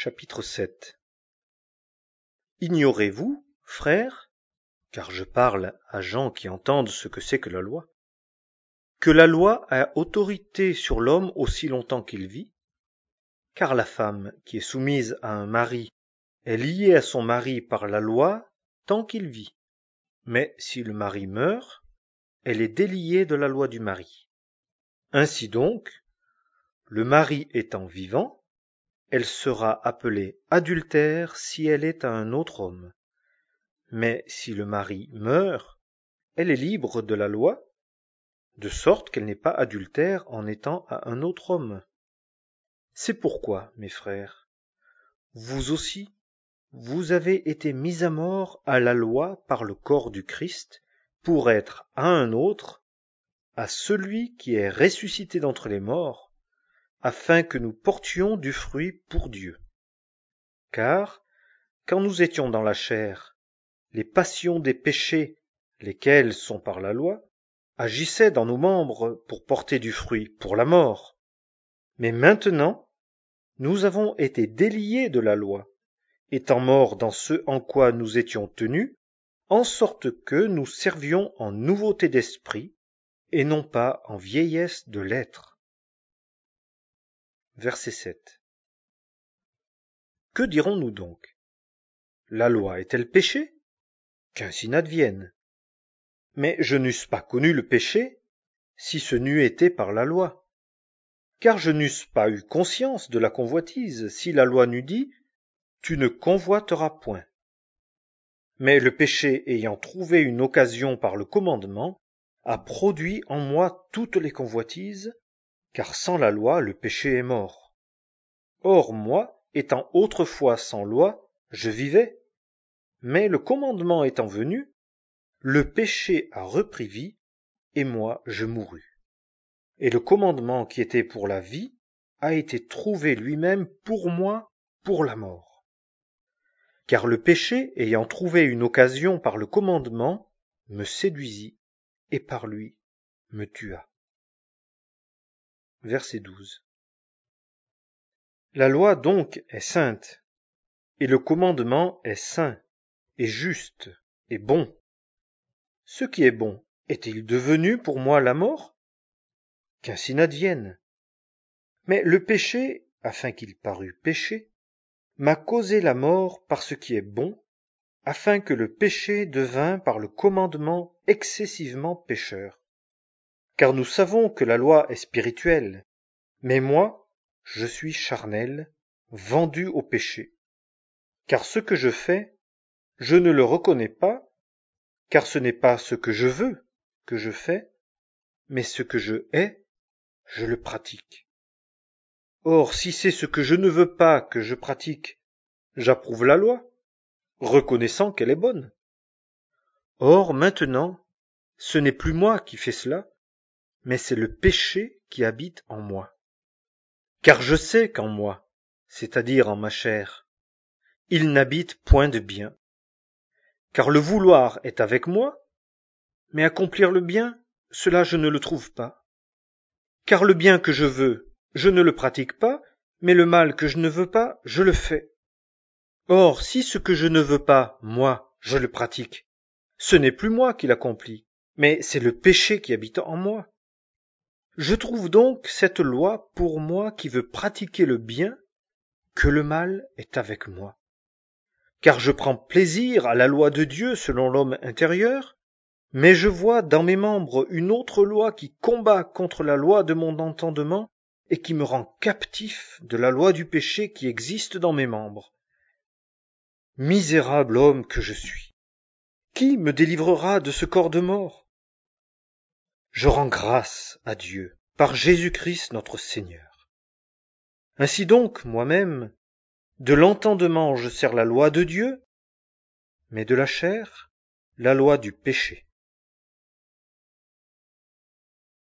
Chapitre 7. Ignorez-vous, frères, car je parle à gens qui entendent ce que c'est que la loi, que la loi a autorité sur l'homme aussi longtemps qu'il vit, car la femme qui est soumise à un mari est liée à son mari par la loi tant qu'il vit. Mais si le mari meurt, elle est déliée de la loi du mari. Ainsi donc, le mari étant vivant, elle sera appelée adultère si elle est à un autre homme. Mais si le mari meurt, elle est libre de la loi, de sorte qu'elle n'est pas adultère en étant à un autre homme. C'est pourquoi, mes frères, vous aussi, vous avez été mis à mort à la loi par le corps du Christ, pour être à un autre, à celui qui est ressuscité d'entre les morts, afin que nous portions du fruit pour Dieu. Car, quand nous étions dans la chair, les passions des péchés, lesquels sont par la loi, agissaient dans nos membres pour porter du fruit pour la mort. Mais maintenant, nous avons été déliés de la loi, étant morts dans ce en quoi nous étions tenus, en sorte que nous servions en nouveauté d'esprit, et non pas en vieillesse de l'être. Verset 7. Que dirons-nous donc? La loi est-elle péché? Qu'ainsi n'advienne. Mais je n'eusse pas connu le péché, si ce n'eût été par la loi. Car je n'eusse pas eu conscience de la convoitise, si la loi n'eût dit « Tu ne convoiteras point ». Mais le péché ayant trouvé une occasion par le commandement, a produit en moi toutes les convoitises, car sans la loi le péché est mort. Or moi, étant autrefois sans loi, je vivais, mais le commandement étant venu, le péché a repris vie, et moi je mourus. Et le commandement qui était pour la vie a été trouvé lui-même pour moi pour la mort. Car le péché, ayant trouvé une occasion par le commandement, me séduisit, et par lui me tua. Verset 12. La loi donc est sainte, et le commandement est saint, et juste, et bon. Ce qui est bon, est-il devenu pour moi la mort? Qu'ainsi n'advienne. Mais le péché, afin qu'il parût péché, m'a causé la mort par ce qui est bon, afin que le péché devînt par le commandement excessivement pécheur. Car nous savons que la loi est spirituelle, mais moi, je suis charnel, vendu au péché. Car ce que je fais, je ne le reconnais pas, car ce n'est pas ce que je veux que je fais, mais ce que je hais, je le pratique. Or, si c'est ce que je ne veux pas que je pratique, j'approuve la loi, reconnaissant qu'elle est bonne. Or, maintenant, ce n'est plus moi qui fais cela, mais c'est le péché qui habite en moi. Car je sais qu'en moi, c'est-à-dire en ma chair, il n'habite point de bien. Car le vouloir est avec moi, mais accomplir le bien, cela je ne le trouve pas. Car le bien que je veux, je ne le pratique pas, mais le mal que je ne veux pas, je le fais. Or, si ce que je ne veux pas, moi, je le pratique, ce n'est plus moi qui l'accomplis, mais c'est le péché qui habite en moi. Je trouve donc cette loi pour moi qui veut pratiquer le bien, que le mal est avec moi. Car je prends plaisir à la loi de Dieu selon l'homme intérieur, mais je vois dans mes membres une autre loi qui combat contre la loi de mon entendement et qui me rend captif de la loi du péché qui existe dans mes membres. Misérable homme que je suis! Qui me délivrera de ce corps de mort? Je rends grâce à Dieu par Jésus-Christ notre Seigneur. Ainsi donc, moi-même, de l'entendement je sers la loi de Dieu, mais de la chair, la loi du péché.